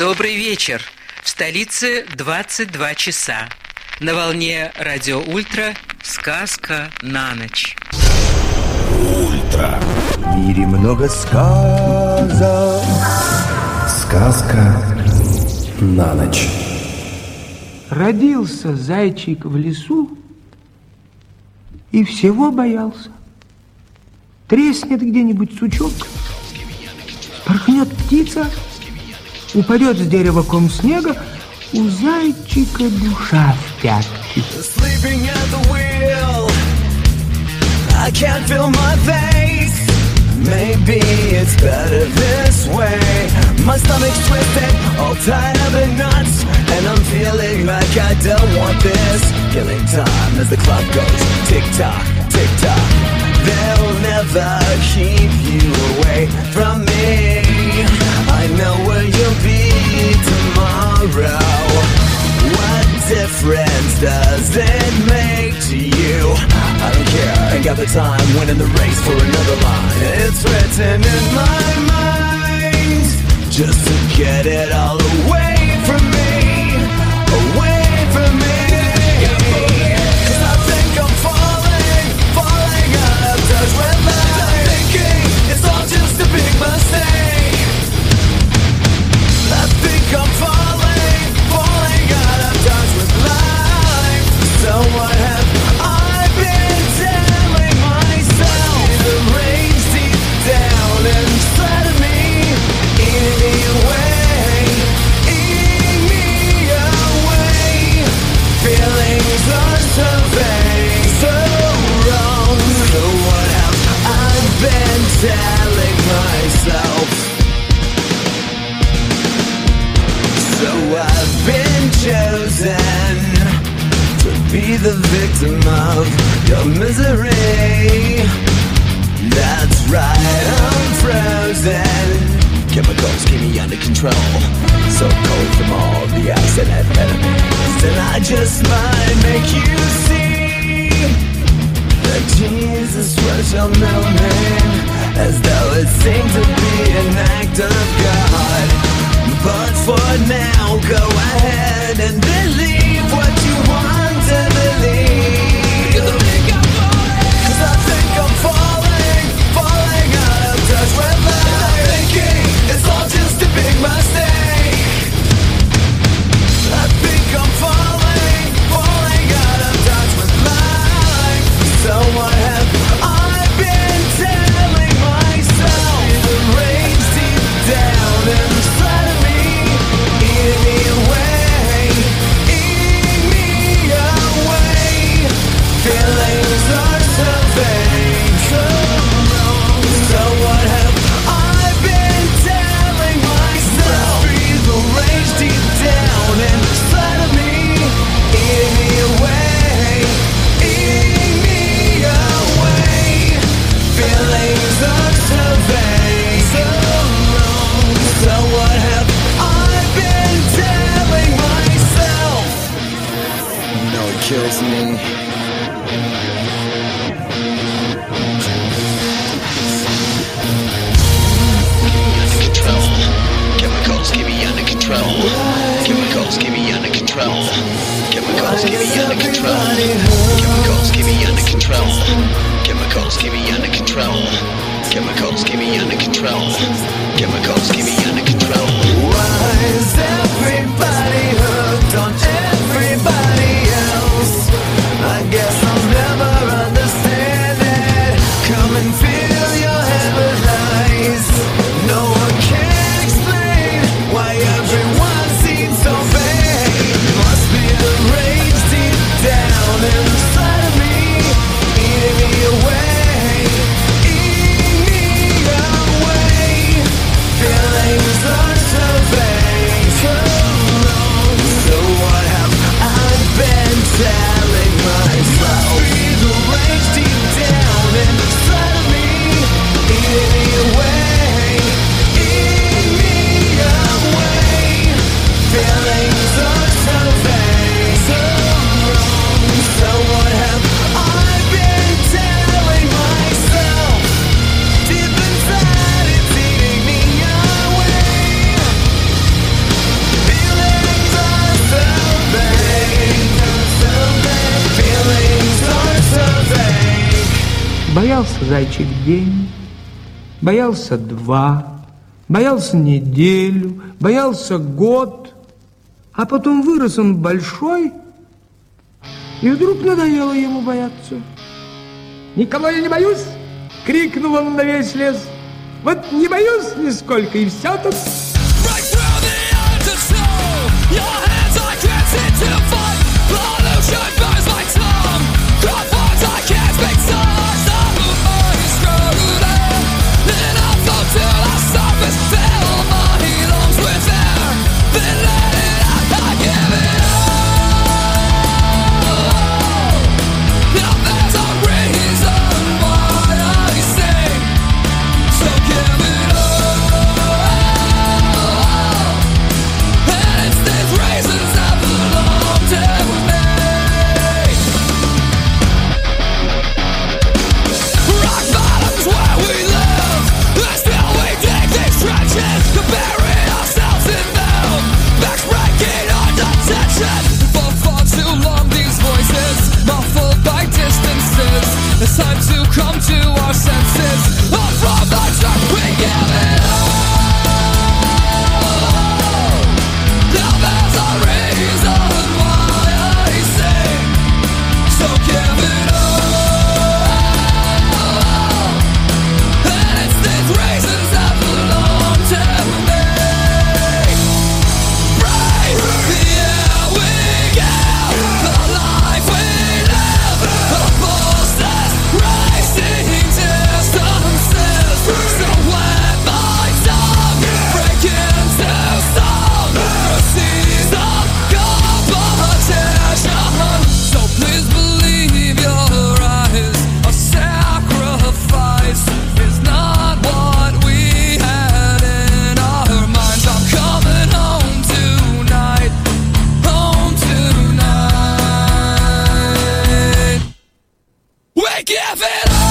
Добрый вечер. В столице 22 часа. На волне Радио Ультра «Сказка на ночь». Ультра. В мире много сказок. Сказка на ночь. Родился зайчик в лесу и всего боялся. Треснет где-нибудь сучок, порхнет птица, упадет с дерева ком снега, у зайчика душа в пятки. Maybe it's better this way. My stomach's twisted, all tied up in knots, and I'm feeling like I don't want this. Killing time as the clock goes tick-tock, tick-tock. They'll never keep you away from me. I know where you'll be tomorrow. What difference does it make to you? I don't care, ain't got the time, winning the race for another line. It's written in my mind, just to get it all away from me, away from me. Cause I think I'm falling out of touch with life. I'm thinking it's all just a big mistake. I think I'm falling out of touch with life. So what have I been telling myself? The rage deep down inside of me, eating me away, eating me away. Feelings are so vague, so wrong. So what have I been telling myself? So I've been chosen to be the victim of your misery. That's right, I'm frozen. Chemicals keep me under control, so cold from all the ice and amphetamines. And I just might make you see that Jesus was your middle name, as though it seemed to be an act of God. But for now, go ahead and believe what you want to believe. Cause I think I'm falling out of touch with life. I'm thinking it's all just a big mistake. I think I'm falling out of touch with life. So what have I been telling myself? The rage deep down inside of me, eating me away, eating me away. Feelings are so vague, so wrong. So what have I been telling myself? Breathe the rage deep down inside of me, eating me away, eating me away. Feelings are so vague, so wrong. So what have I been telling myself? You know it kills me. Chemicals keep me under control. Chemicals keep me under control. Chemicals keep me under control. Chemicals keep me under control. Chemicals keep me under control. Chemicals keep me under control. Chemicals keep me under control. Why is everybody hooked on everybody else? I guess I'll never understand it. Come and fill your head with lies. No one can explain why everyone seems so vague. Must be the rage deep down inside of me, eating me away, eating me away. Feelings are so vague, so wrong. So what have I been telling myself? Must be the rage deep down inside of me, eating me away, eating me away. Feelings are so vague, so wrong. So what have I been telling myself? Deep inside it's eating me away. Боялся зайчик день, боялся 2, боялся неделю, боялся год, а потом вырос он большой, и вдруг надоело ему бояться. «Никого я не боюсь!» — крикнул он на весь лес. «Вот не боюсь нисколько, и все тут!» It's time to come to our senses. All from the dark, we give it all. Now there's a reason why I sing. So give it all. And it's these reasons that belong to me. Breathe the air we give, the life we live, the forces racing distances. So let my tongue break into song, proceeds of competition. So please believe your eyes. A sacrifice is not what we had in our minds. I'm coming home tonight, home tonight. We give it all.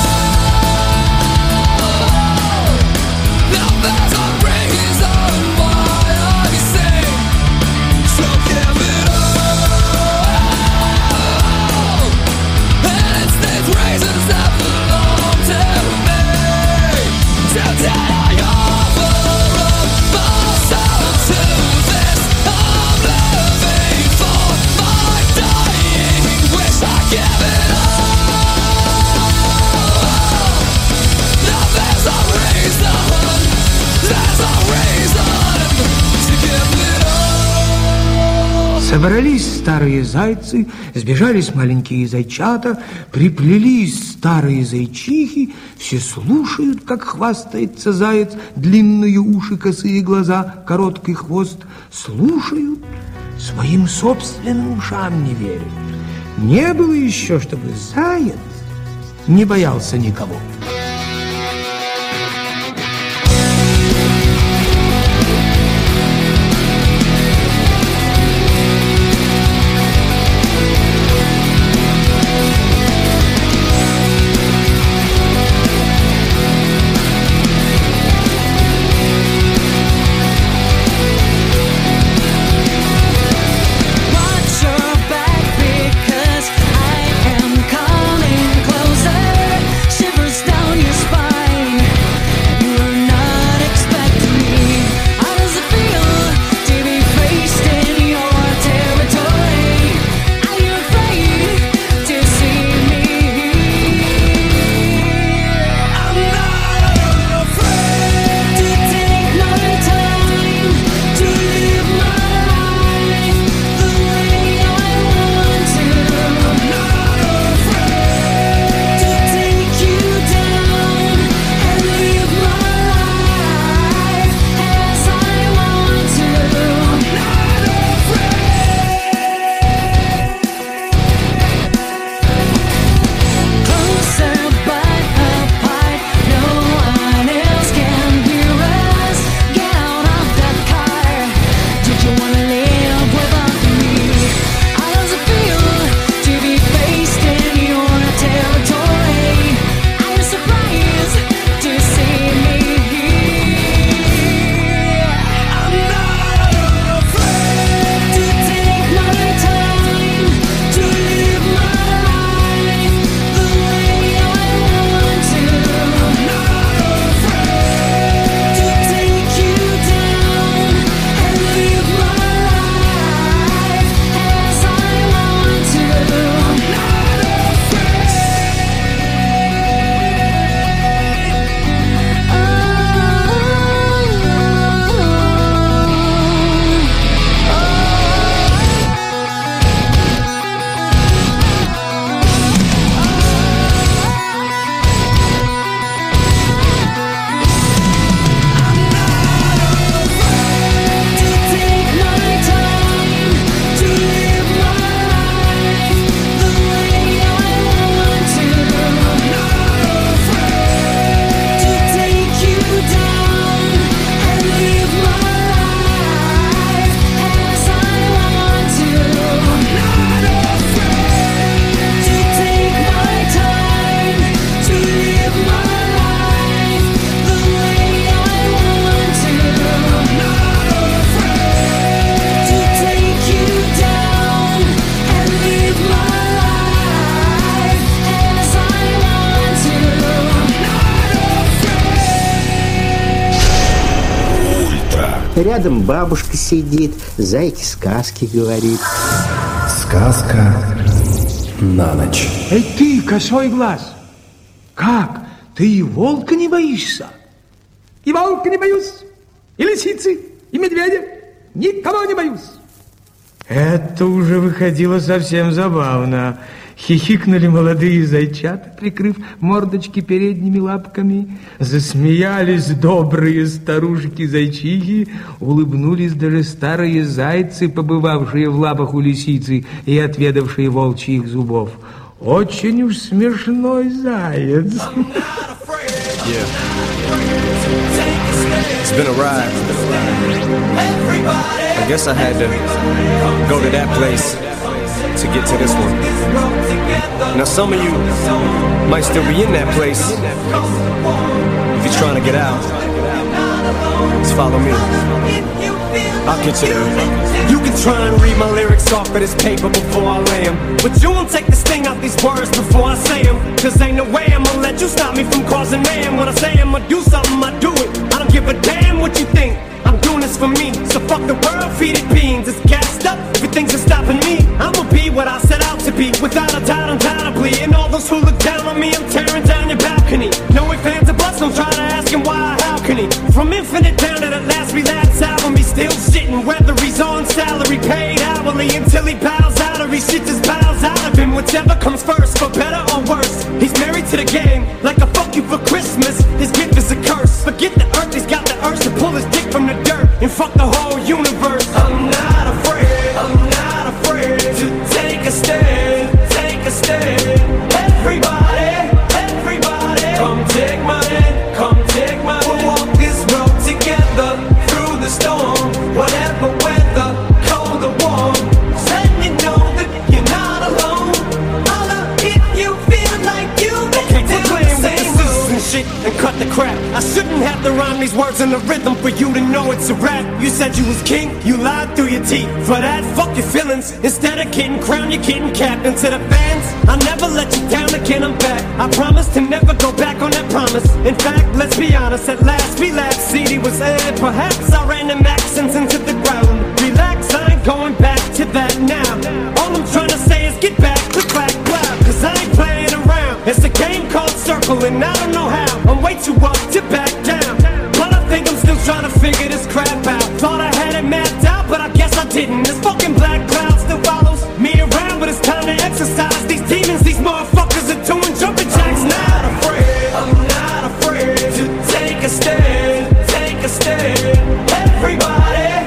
Now there's a reason why I sing. So give it all. And it's these reasons that belong to me. Today I offer up myself to this. I'm living for my dying wish. I give it all. Now there's a reason to give it all. Собрались старые зайцы, сбежались маленькие зайчата, приплелись старые зайчихи, все слушают, как хвастается заяц, длинные уши, косые глаза, короткий хвост, слушают, своим собственным ушам не верят. Не было еще, чтобы заяц не боялся никого. Watch your back because I am coming closer. Shivers Рядом бабушка сидит, зайке сказки говорит. Сказка на ночь. Эй ты, косой глаз, как? Ты и волка не боишься? И волка не боюсь, и лисицы, и медведя. Никого не боюсь. Это уже выходило совсем забавно. Хихикнули молодые зайчата, прикрыв мордочки передними лапками. Засмеялись добрые старушки-зайчихи. Улыбнулись даже старые зайцы, побывавшие в лапах у лисицы и отведавшие волчьих зубов. Очень уж смешной заяц. Yeah. It's been a ride. I guess I had to go to that place to get to this one. Now some of you might still be in that place. If you're trying to get out, just follow me. I'll get you there. You can try and read my lyrics off of this paper before I lay them, but you won't take the sting out these words before I say them. Cause ain't no way I'ma let you stop me from causing mayhem. When I say I'ma do something, I do it. I don't give a damn what you think. I'm doing this for me, so fuck the world, feed it beans. It's gassed up, everything's stopping me. I'ma be what I set out to be, without a doubt, undoubtedly. And all those who look down on me, I'm tearing down your balcony. No ifs, ands, or buts, don't try to ask him why, how can he? From Infinite down to the last relapse album, he's still shitting, whether he's on salary, paid hourly, until he bows out or he shit just bows out of him. Whichever comes first, for better or worse. He's married to the game, like a fuck you for Christmas. His gift is a curse. Forget the earth, he's got the urge to pull his dick from the dirt and fuck the whole universe. I'm not afraid to take a stand, take a stand. Everybody, come take my hand, come take my hand. We'll walk this road together through the storm, whatever weather, cold or warm. So you know that you're not alone. Holla if you feel like you've been down the same road. And shit and cut the crap. I shouldn't have to rhyme these words in the rhythm for you to know it's a rap. You said you was king, you lied through your teeth. For that, fuck your feelings. Instead of getting crowned, you're getting capped. And to the fans, I'll never let you down again, I'm back. I promise to never go back on that promise. In fact, let's be honest, at last we laughed. CD was aired, perhaps I ran them accents into the ground. Relax, I ain't going back to that now. All I'm trying to say is get back, click, clack, clap. Cause I ain't playing around. It's a game called Circle and I don't know how. I'm way too up to back down, but I think I'm still trying to figure this crap out. Thought I had it mapped out, but I guess I didn't. This fucking black cloud still follows me around, but it's time to exercise these demons. These motherfuckers are doing jumping jacks. I'm not afraid to take a stand, take a stand. Everybody,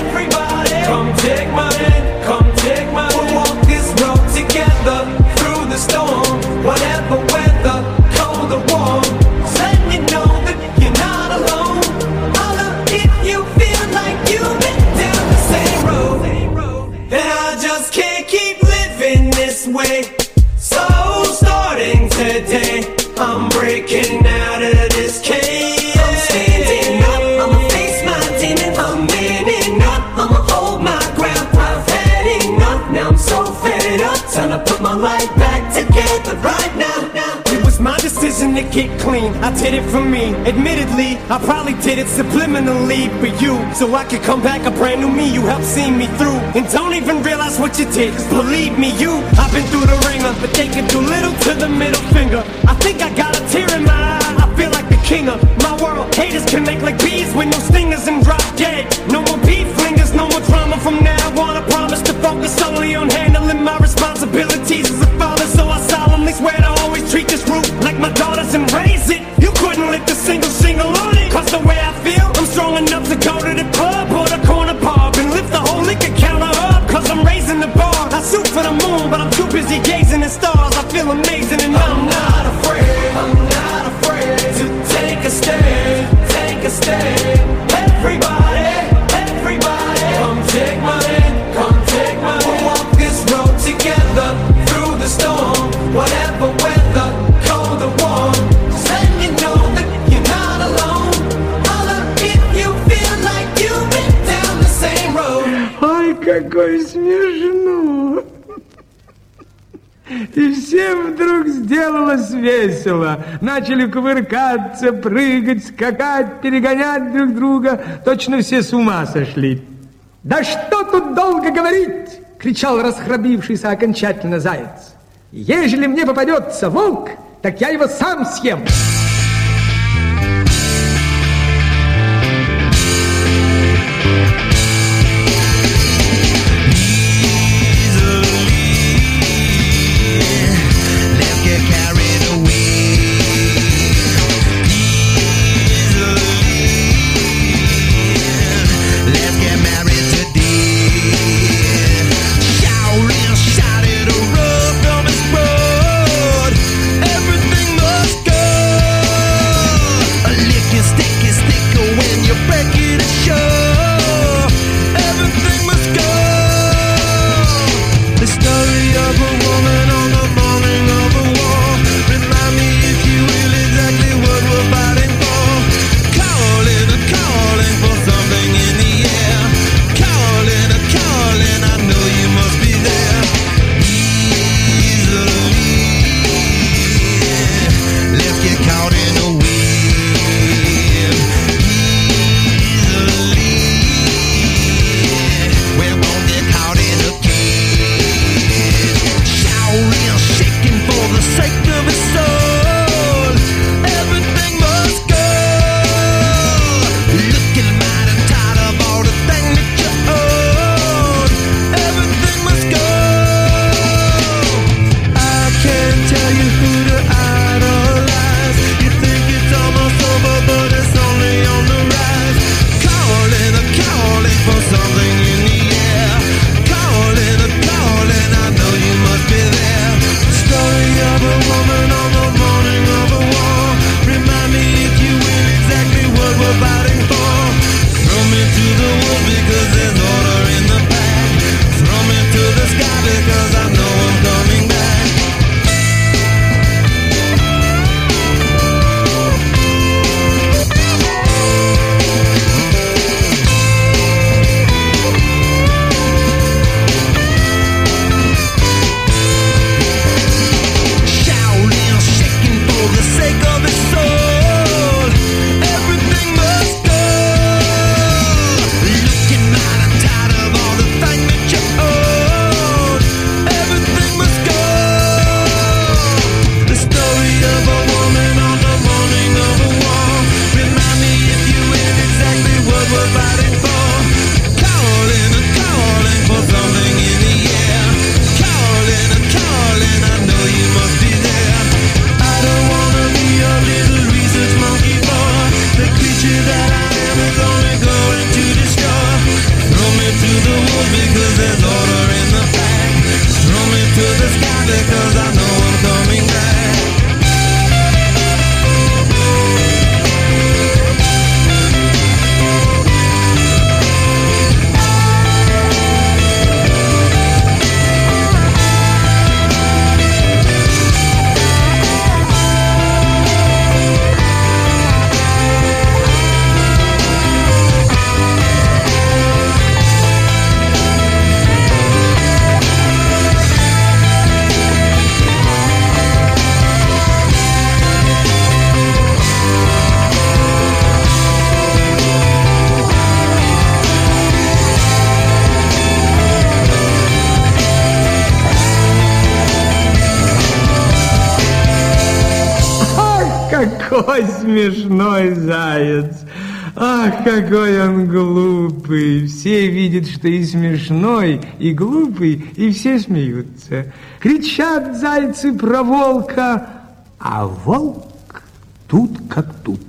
come take my hand, come take my hand. We'll walk this road together through the storm, whatever weather, cold or warm. So you know that you're not alone. Holla if you feel like you've been down the same road. And I just can't keep living this way. So starting today, I'm breaking out of this cage. I'm standing up, I'ma face my demon. I'm manning up, I'ma hold my ground. I've had enough, now I'm so fed up. Time to put my life back together right now. It was my decision to get clean, I did it for me. Admittedly, I probably did it subliminally for you, so I could come back a brand new me. You helped see me through, and don't even realize what you did. Cause believe me, I've been through the ringer, but they can do little to the middle finger. I think I got a tear in my eye, I feel like the king of my world. Haters can make like bees with no stingers and drop dead. No more beef flingers, no more drama from now on. I promise to focus solely on handling my responsibilities as a father. So I solemnly swear to always treat this root like my daughters and raise it. You couldn't lift a single shingle on it. Cause the way I feel, I'm strong enough to go to the club or the corner pub and lift the whole liquor counter up. Cause I'm raising the bar. I shoot for the moon, but I'm too busy gazing at stars. I feel amazing and I'm not afraid to take a stand, take a stand. Everybody, come take my hand, come take my hand. We'll walk this road together through the storm, whatever weather, cold or warm. So you know that you're not alone. Holla if you feel like you've been down the same road. Ой, какой смешно. И всем вдруг сделалось весело. Начали кувыркаться, прыгать, скакать, перегонять друг друга. Точно все с ума сошли. «Да что тут долго говорить!» — кричал расхрабрившийся окончательно заяц. «Ежели мне попадется волк, так я его сам съем!» Какой смешной заяц! Ах, какой он глупый! Все видят, что и смешной, и глупый, и все смеются. Кричат зайцы про волка, а волк тут как тут.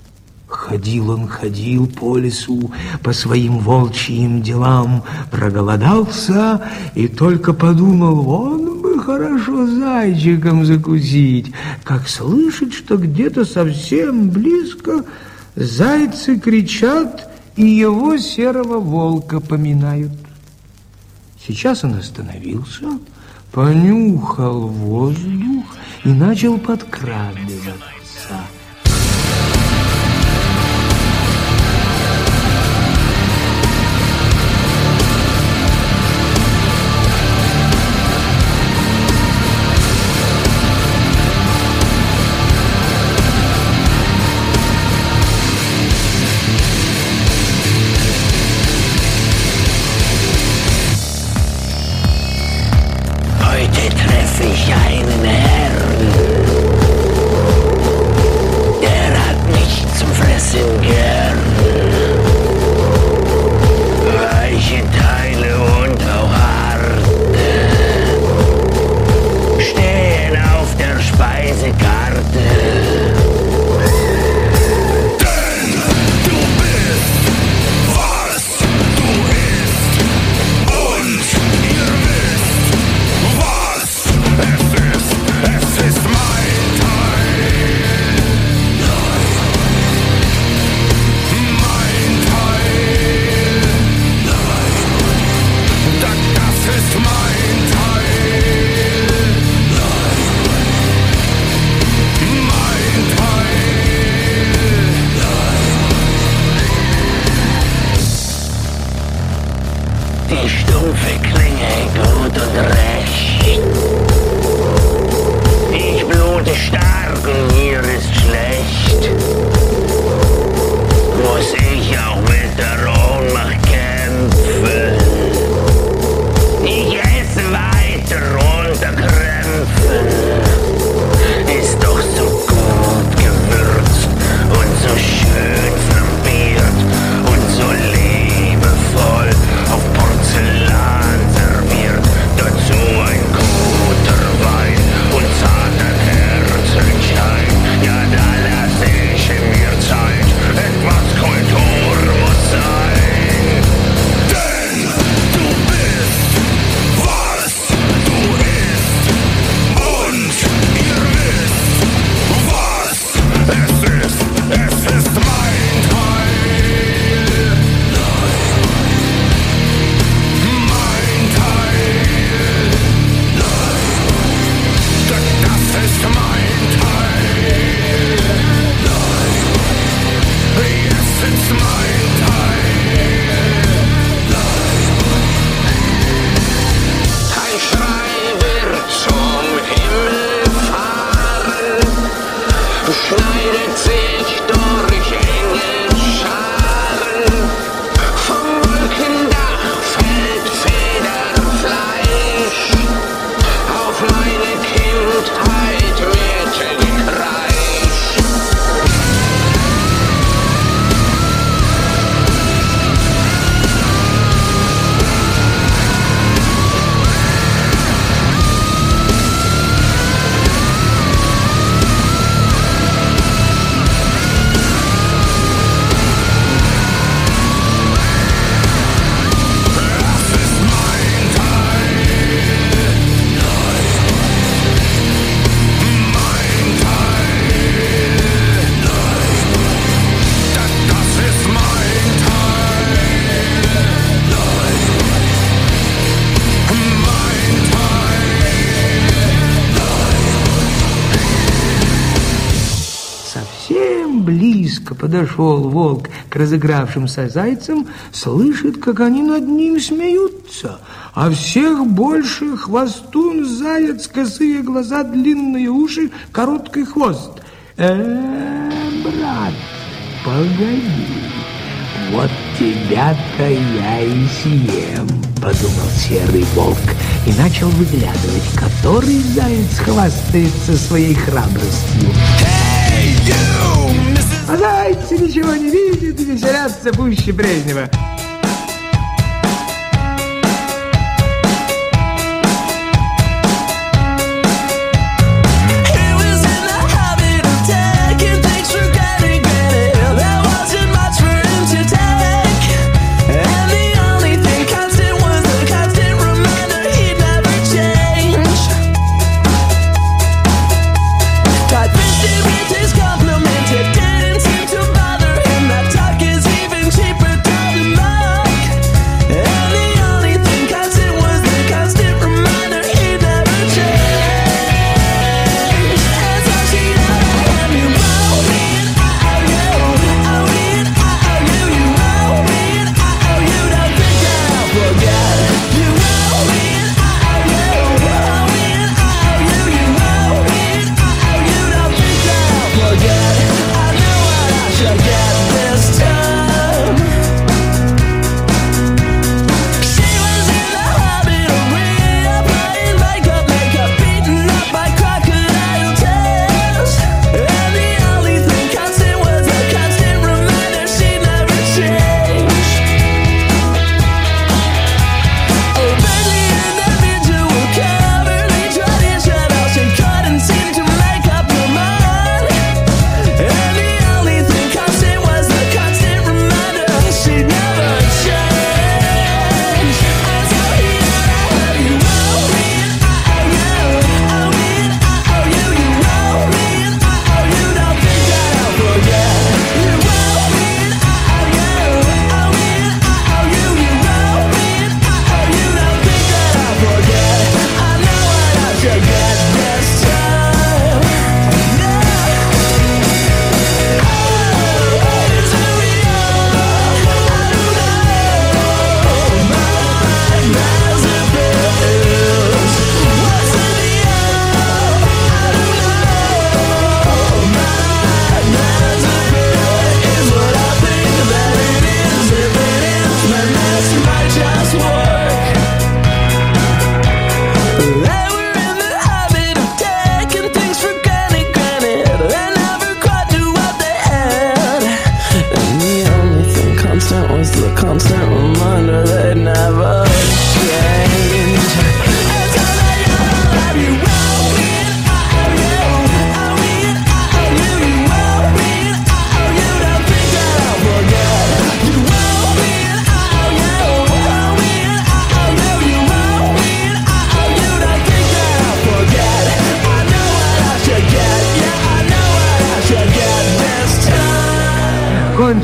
Ходил он, ходил по лесу, по своим волчьим делам, проголодался и только подумал, вон бы хорошо зайчиком закусить, как слышит, что где-то совсем близко зайцы кричат и его серого волка поминают. Сейчас он остановился, понюхал воздух и начал подкрадываться. Die stumpfe Klinge gut und recht. Ich blute stark und mir ist schlecht. Muss ich auch mit der Ohnmacht kämpfen? Ich esse weiter unter Krämpfen. Ist doch so gut gewürzt und so schön flambiert und so liebevoll auf Porzellan serviert. Dazu ein guter Wein und zarter Kerzenschein. Ja, da lasse ich mir Zeit. Etwas Kultur muss sein. Denn du bist, was du isst. Und ihr wisst, was es ist. Es ist mein Teil. Mein Teil. Das ist mein Teil. Jetzt ist mein Teil. Ein Schrei wird zum Himmel fahren, schneidet sich durch Engelscharen. Vom Wolkendach fällt Federfleisch auf meine Kindheit märchenreich. Совсем близко подошел волк к разыгравшимся зайцам, слышит, как они над ним смеются, а всех больше хвостун, заяц, косые глаза, длинные уши, короткий хвост. Брат, погоди, вот тебя-то я и съем, подумал серый волк и начал выглядывать, который заяц хвастается своей храбростью. А зайцы ничего не видят и веселятся пуще прежнего. Complimented, didn't seem to bother him. That talk is even cheaper, doesn't matter.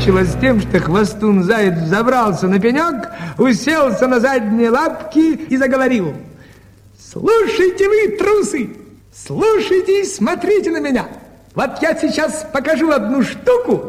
кончилось тем, что хвостун-заяц забрался на пенек, уселся на задние лапки и заговорил. Слушайте вы, трусы, слушайте и смотрите на меня. Вот я сейчас покажу одну штуку.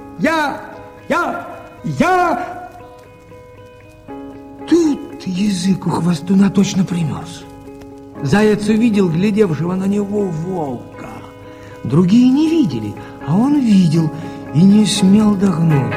Тут язык у хвостуна точно примерз. Заяц увидел глядевшего на него волка. Другие не видели, а он видел и не смел догнуть.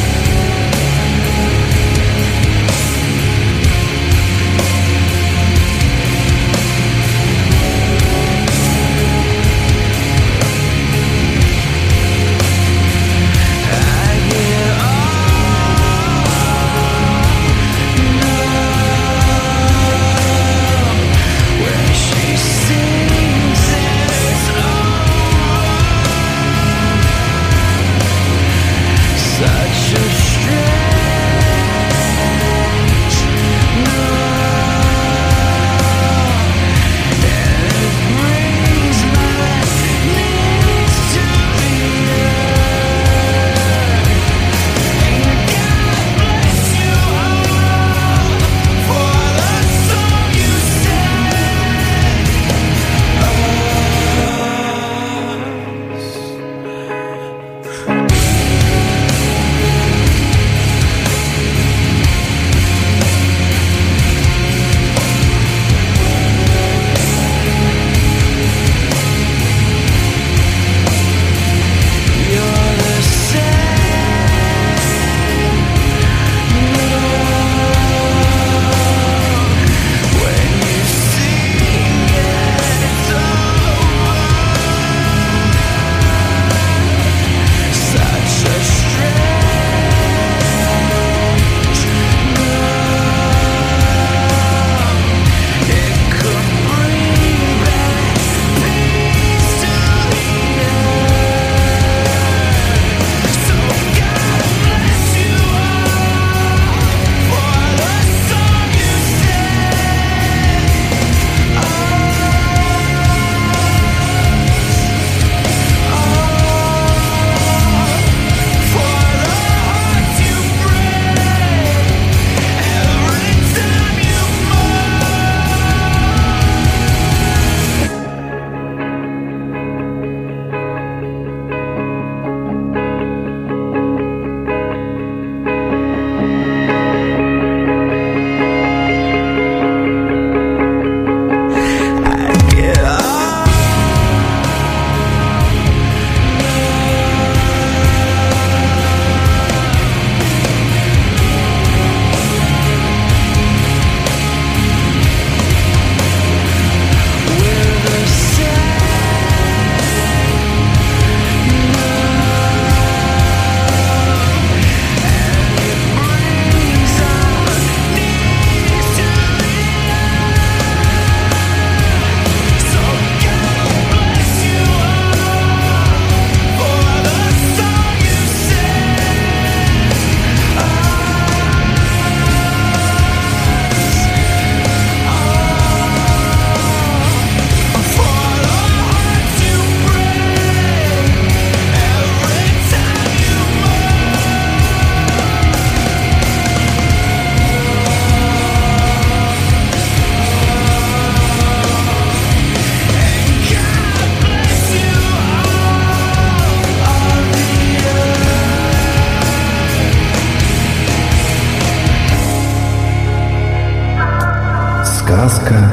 Сказка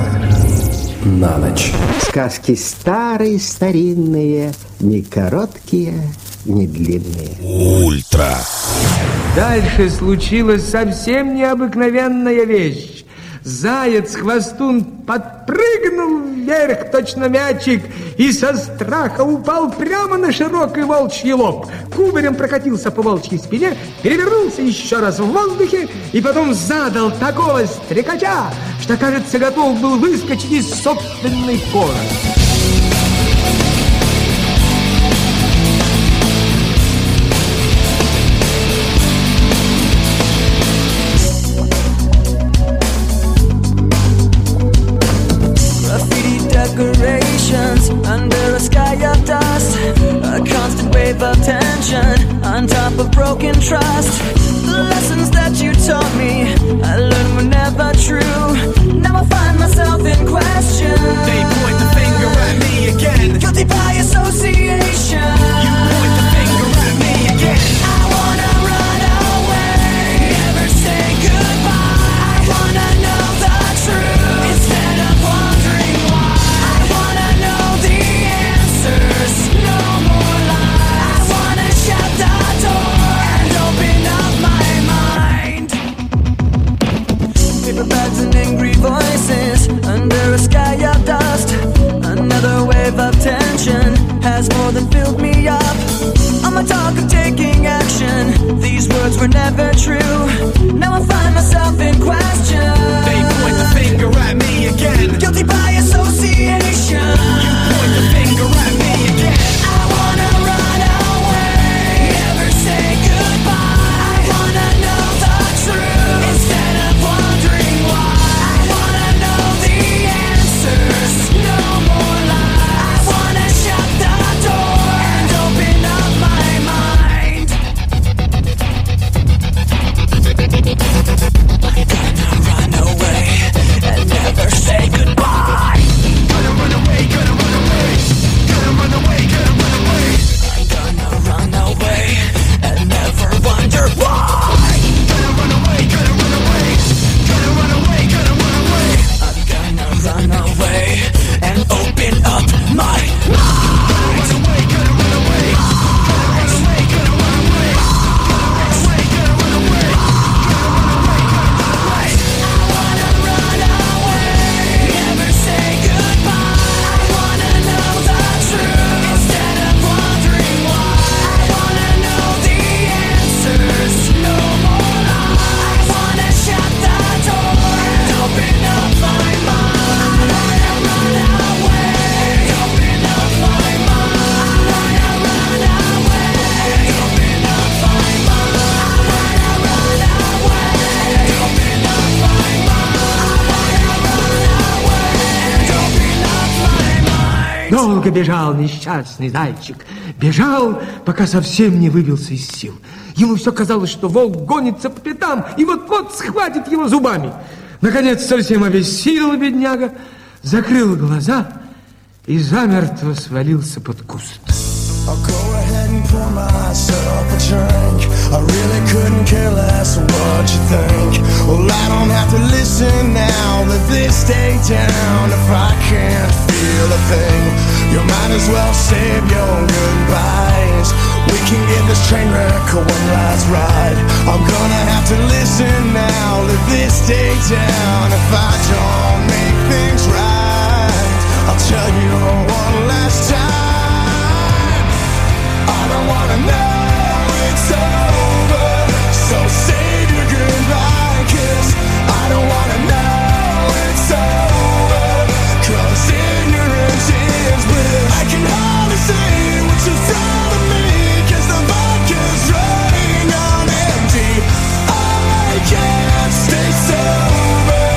на ночь. Сказки старые, старинные, не короткие, не длинные. Ультра. Дальше случилась совсем необыкновенная вещь. Заяц-хвостун подпрыгнул вверх, точно мячик, и со страха упал прямо на широкий волчий лоб. Кубарем прокатился по волчьей спине, перевернулся еще раз в воздухе и потом задал такого стрекача, что, кажется, готов был выскочить из собственной кожи. Decorations under a sky of dust, a constant wave of tension on top of broken trust. The lessons that you taught me, I learned were never true. Now I find myself in question. They point the finger at me again. Guilty by association. You point the finger at me again. I wanna run away, never say goodbye. I wanna know the truth instead of wondering why. I wanna know the answers, no more lies. I wanna shut the door and open up my mind. Paper bags and angry voices under a sky of dust. Another wave of tension has more than filled me up. On my talk of taking action, these words were never true. Now I find myself in question. They point the finger at me again. Guilty by association. You point the finger at me again. I wanna run away, never say goodbye. I wanna know the truth instead of wondering why. I wanna know the answers, no more lies. I wanna shut the door and open up my mind. I'm gonna run away and never say goodbye. Gonna run away, gonna run away. Gonna run away, gonna run away. I'm gonna run away and never wonder why. Gonna run away, gonna run away. Gonna run away, gonna run away. I'm gonna run away and open up my mind. Run away, gonna run away. Gonna run away, gonna run away. Gonna run away, gonna run away. Gonna run away, gonna run away. I wanna run away, never say goodbye. I wanna know the truth instead of wondering why. I wanna know the answers, no more lies. I wanna shut the door and open up my mind. I wanna run away, open up my mind. I wanna run away, open up my mind. I wanna run away, open up my mind. I wanna run away, open up my mind. Долго бежал несчастный зайчик. Бежал, пока совсем не выбился из сил. Ему все казалось, что волк гонится по пятам и вот-вот схватит его зубами. Наконец, совсем обессилел бедняга, закрыл глаза и замертво свалился под куст. I'll go ahead and pour myself a drink. I really couldn't care less what you think. Well, I don't have to listen now. Let this stay down if I can't feel a thing. You might as well save your goodbyes. We can get this train wreck a one last ride. I'm gonna have to listen now. Let this stay down if I don't make things right. I'll tell you one last time. I don't wanna know it's over, so save your goodbye kiss. I don't wanna know it's over, 'cause ignorance is bliss. I can hardly say what's in front of me, 'cause the vodka's running on empty. I can't stay sober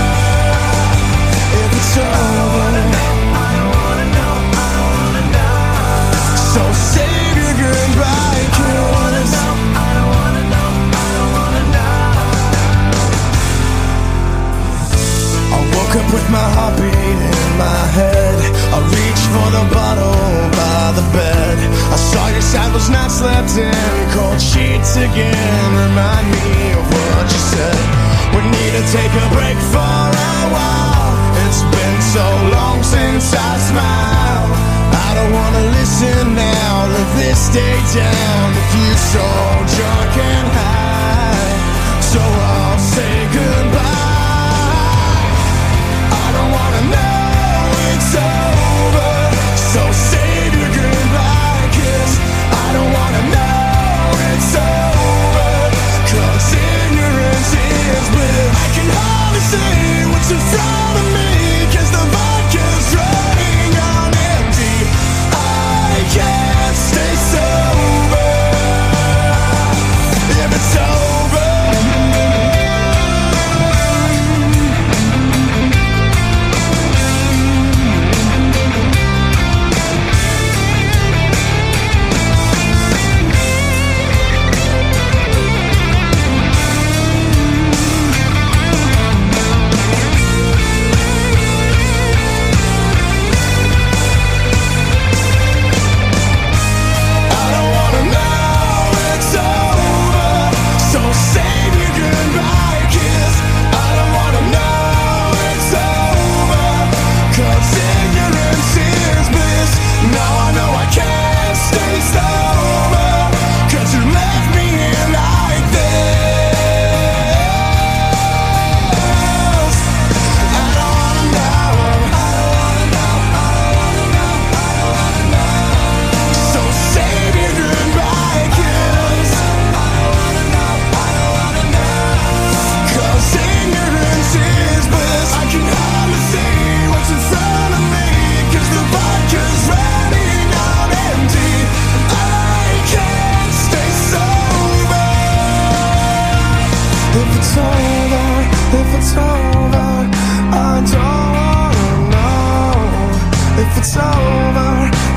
if it's over. I don't wanna know, I don't wanna know. So save your goodbye kiss. I don't wanna know, I don't wanna know, I don't wanna know. I woke up with my heartbeat in my head. I reached for the bottle by the bed. I saw your shadows not slept in, cold sheets again. Remind me of what you said. We need to take a break for a while. It's been so long since I smiled. I don't wanna listen now. Let this stay down. If you so drunk and high, so I'll say goodbye. I don't wanna know it's over, so save your goodbye kiss. I don't wanna know it's over, 'cause ignorance is bliss. I can hardly say what's in front of me, 'cause the vodka's running on empty. I can't stay sober if it's over.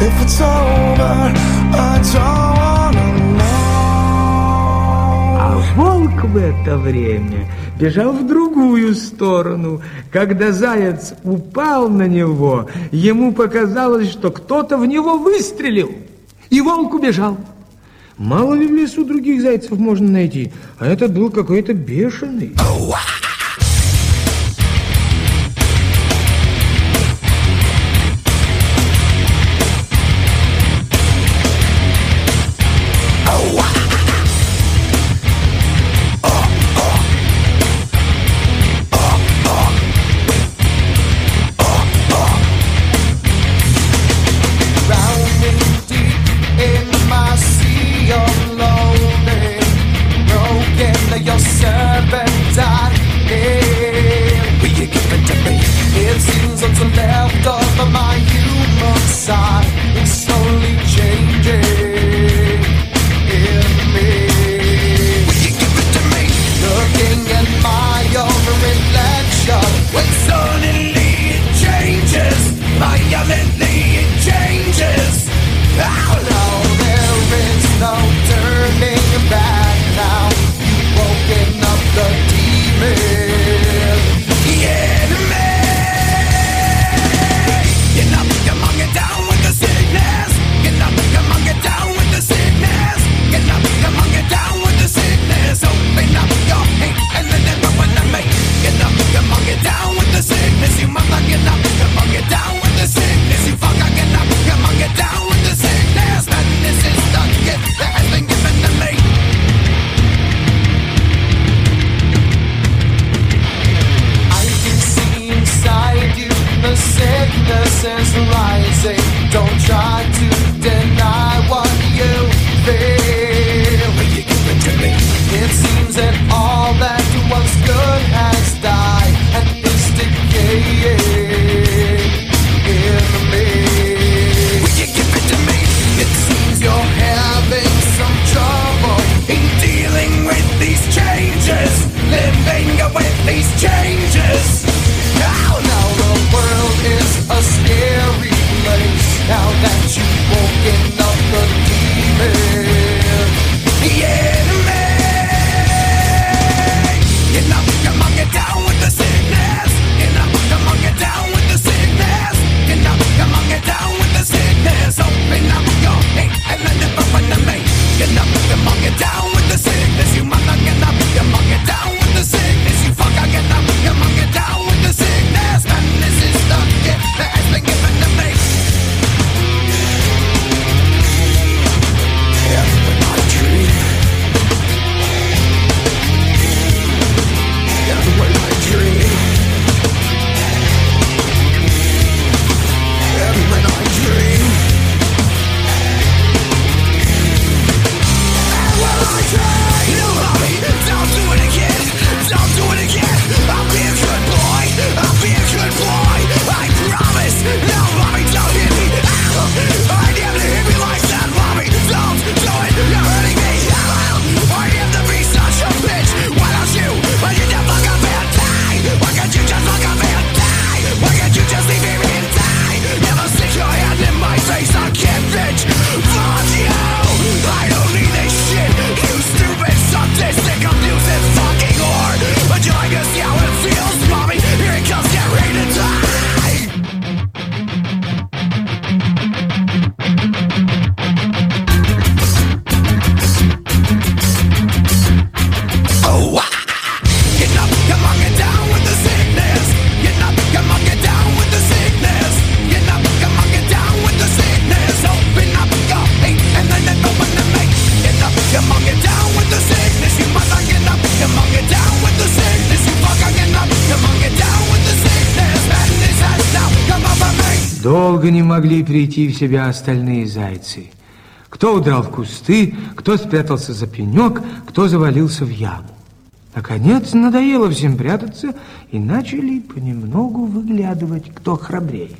If it's over, I don't wanna know. А волк в это время бежал в другую сторону. Когда заяц упал на него, ему показалось, что кто-то в него выстрелил. И волк убежал. Мало ли в лесу других зайцев можно найти, а этот был какой-то бешеный. Долго не могли прийти в себя остальные зайцы. Кто удрал в кусты, кто спрятался за пенек, кто завалился в яму. Наконец, надоело всем прятаться, и начали понемногу выглядывать, кто храбрее.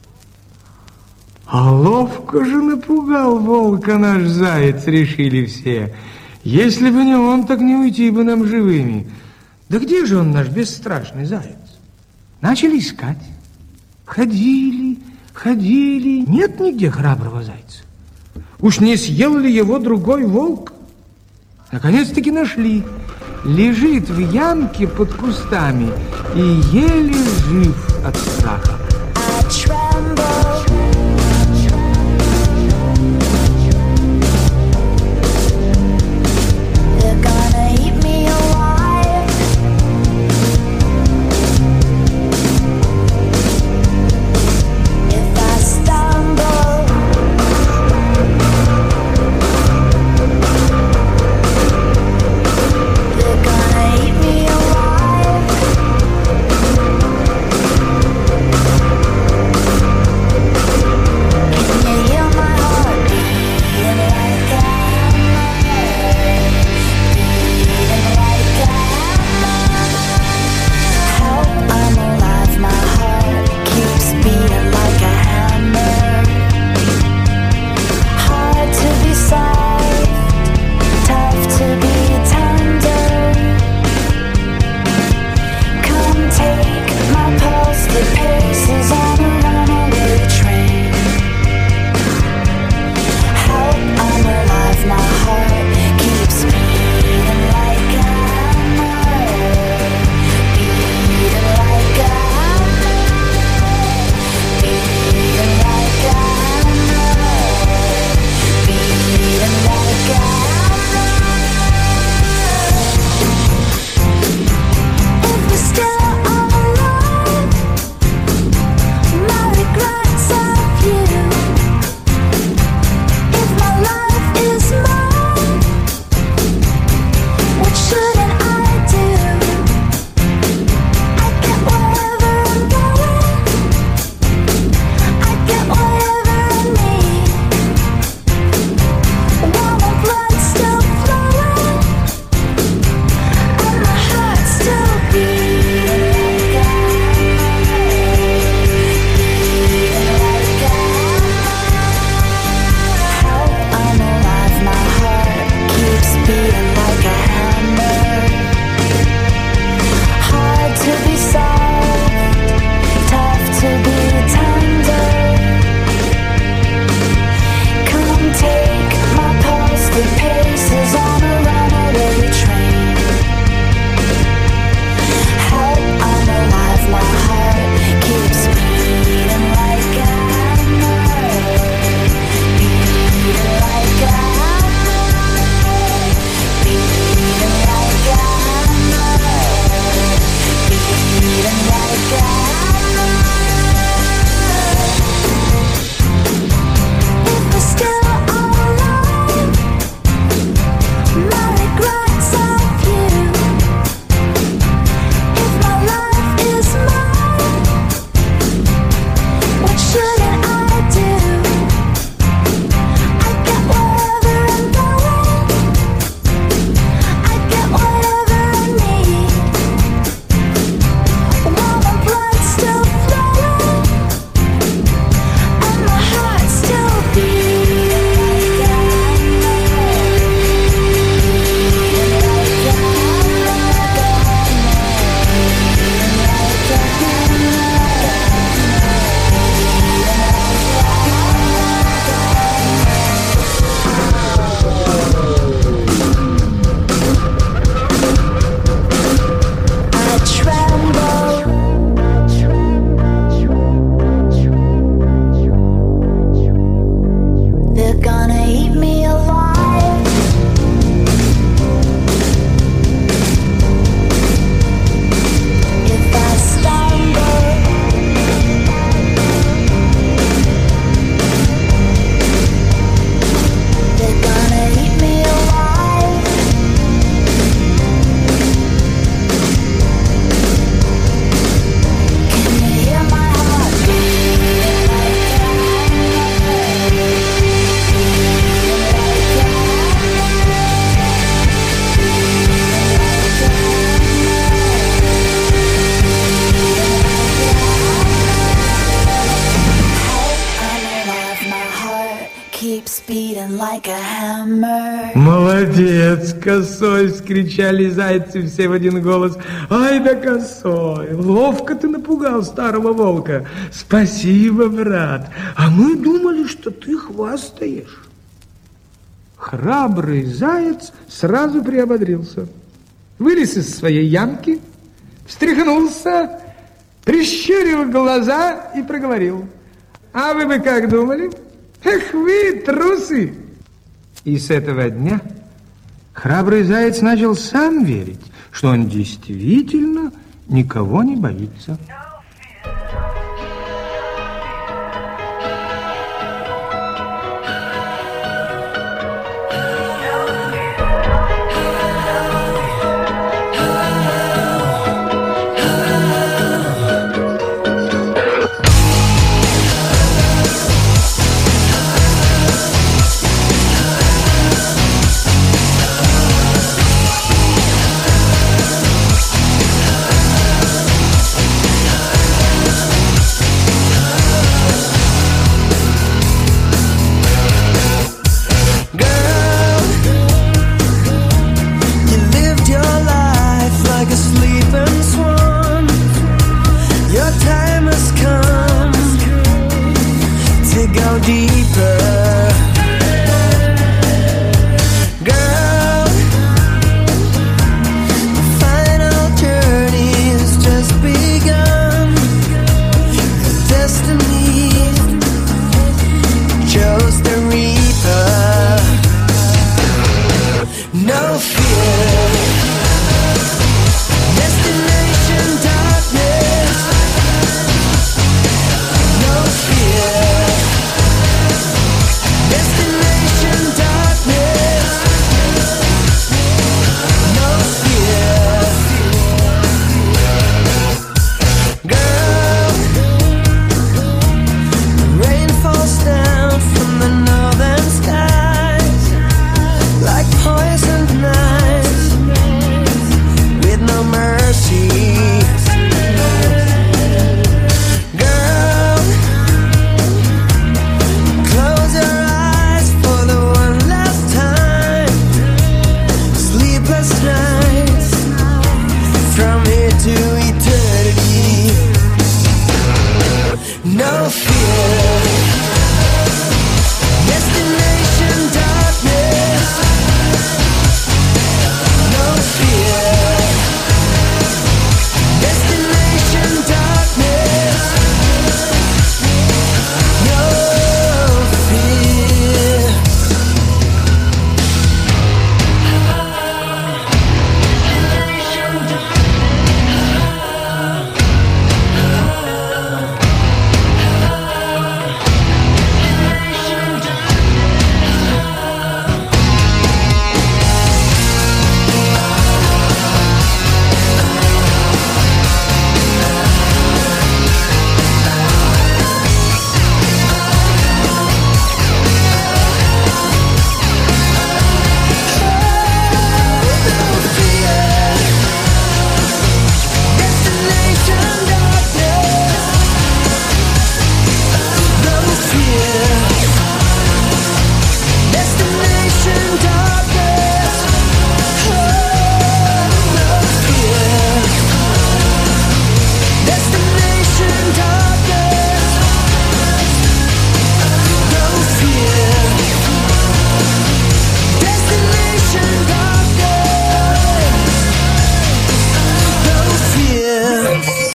А ловко же напугал волка наш заяц, решили все. Если бы не он, так не уйти бы нам живыми. Да где же он, наш бесстрашный заяц? Начали искать. Ходили, Ходили, нет нигде храброго зайца. Уж не съел ли его другой волк? Наконец-таки нашли. Лежит в ямке под кустами и еле жив от страха. keeps beating like a hammer. Молодец, Косой, вскричали зайцы все в один голос. Ай да, Косой, ловко ты напугал старого волка. Спасибо, брат. А мы думали, что ты хвастаешь. Храбрый заяц сразу приободрился. Вылез из своей ямки, встряхнулся, прищурил глаза и проговорил. А вы бы как думали? Эх вы, трусы! И с этого дня храбрый заяц начал сам верить, что он действительно никого не боится. Deeper